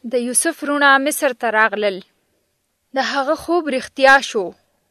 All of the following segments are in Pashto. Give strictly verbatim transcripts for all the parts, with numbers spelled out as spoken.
د یوسف وروڼه مصر ته راغلل. د هغه خوب رښتیا شو.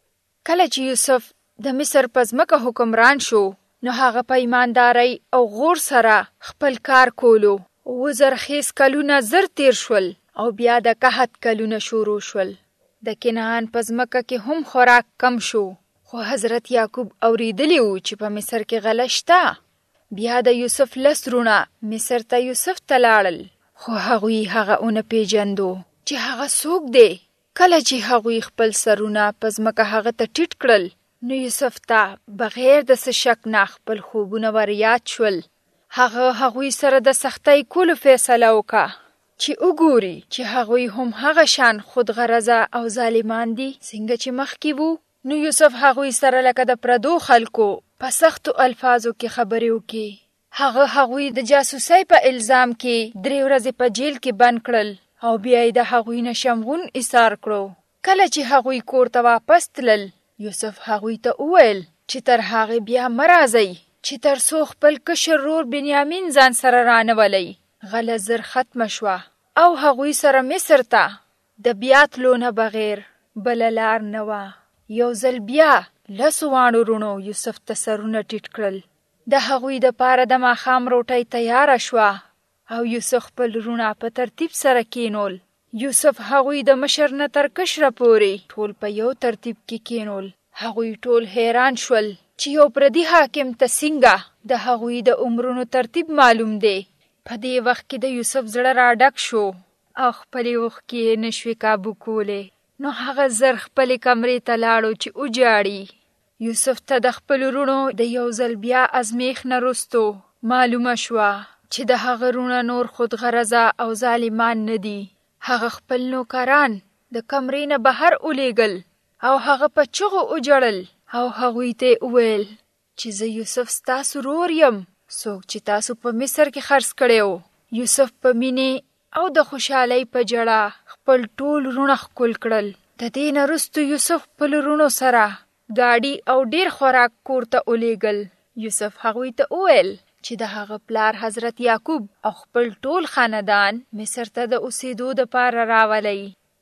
کله چې یوسف د مصر په ځمکه حکمران شو، نو هغه په ایماندارۍ او غور سره خپل کار کولو. اووه زرخیز کلونه زر تیر شول او بیا د قحط کلونه شروع شول. د کنعان په ځمکه کې هم خوراک کم شو، خو حضرت یعقوب اوریدلی و چې په مصر کې غله شته. بیا د یوسف لس وروڼه مصر ته یوسف ته لاړل، خو هغوی هغه ونه پیژندو چې هغه څوک دی. کله چې هغوی خپل سرونه په ځمکه هغه ته ټیټ کړل، نو یوسف ته بغیر د څه شک نه خپل خوبونه ور یاد شول. هغه هغوی سره د سختۍ کولو فیصله وکړه چې وګوري چې هغوی هم هغه شان خودغرضه او ظالمان دي څنګه چې مخکې وو. نو یوسف هغوی سره لکه د پردو خلکو په سختو الفاظو کې خبرې وکړي. هغه هغوی د جاسوسۍ په الزام کې درې ورځې په جیل کې بند کړل او بیا یې د هغوی نه شمغون ایثار کړو. کله چې هغوی کور ته واپس تلل، یوسف هغوی ته وویل چې تر هغې بیا مه راځئ چې تر څو خپل کشر ورور بنیامین ځان سره رانولئ. غله زر ختمه شوه او هغوی سره مصر ته د بیا تلو نه بغیر بله لار نه وه. یو ځل بیا لسو واړو وروڼو یوسف ته سرونه ټیټ کړل. د هغوی دپاره د ماښام روټۍ تیاره شوه او یوسف خپل وروڼه په ترتیب سره کینول. یوسف هغوی د مشر نه تر کشره پورې ټول په یو ترتیب کې کینول. هغوی ټول حیران شول چې یو پردي حاکم ته څنګه د هغوی د عمرونو ترتیب معلوم دی. په دې وخت کې د یوسف زړه راډک شو او خپلې اوښکې یې نشوې کابو کولی. نو هغه زر خپلې کمرې ته لاړو چې وجاړي. یوسف ته د خپلو وروڼو د یو ځل بیا ازمیښت نه وروستو معلومه شوه چې د هغه وروڼه نور خودغرضه او ظالمان نه دي. هغه خپل نوکران د کمرې نه بهر ولیږل او هغه په چغو وجړل او هغوی ته یې وویل چې زه یوسف ستاسو ورور یم، څوک چې تاسو په مصر کې خرڅ کړی و. یوسف په مینې او د خوشحالۍ په جړه خپل ټول وروڼه ښکل کړل. د دې نه وروستو یوسف خپل وروڼو سره ګاډي او ډیر خوراک کور ته ولیږل. یوسف هغوی ته وویل چې د هغه پلار حضرت یعقوب او خپل ټول خاندان مصر ته د اوسېدو دپاره راولئ.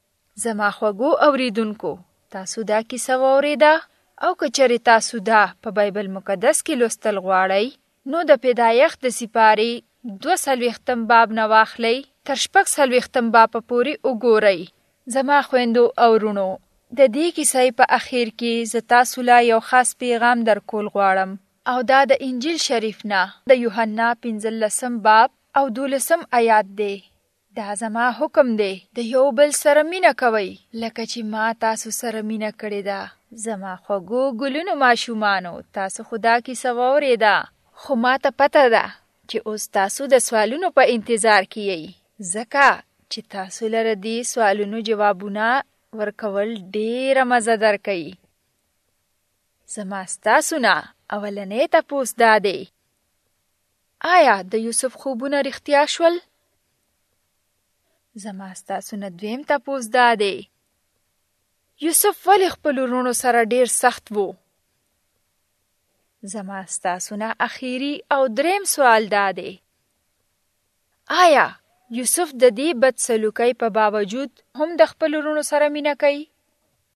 زما خوږو اوریدونکو، تاسو دا کیسه واورېده او که چېرې تاسو دا په بایبل مقدس کې لوستل غواړئ، نو د پیدایښت د سپارې دوه څلوېښتم باب نه واخلئ تر شپږ څلوېښتم باب پورې وګورئ. زما خویندو او وروڼو، د دې کیسې په اخیر کې زه تاسو له یو خاص پیغام درکول غواړم، او دا د انجیل شریف نه د یوحنا پنځلسم باب او دولسم آیات دی. دا زما حکم دی، د یو بل سره مینه کوئ لکه چې ما تاسو سره مینه کړې ده. زما خوږو ګلونو ماشومانو، تاسو خو دا کیسه واورېده، خو ما ته پته ده چې اوس تاسو د سوالونو په انتظار کې یئ، ځکه چې تاسو لره دې سوالونو جوابونه ورکول ډېره مزه درکوي. زما ستاسو نه اولنی تپوس دا دی، آیا د یوسف خوبونه رښتیا شول؟ زما ستاسو نه دویم تپوس دا دی، یوسف ولې خپلو وروڼو سره ډېر سخت و؟ زما ستاسو نه اخیری او دریم سوال دا دی، آیا یوسف د دې بد سلوکۍ په باوجود هم د خپلو وروڼو سره مینه کوي؟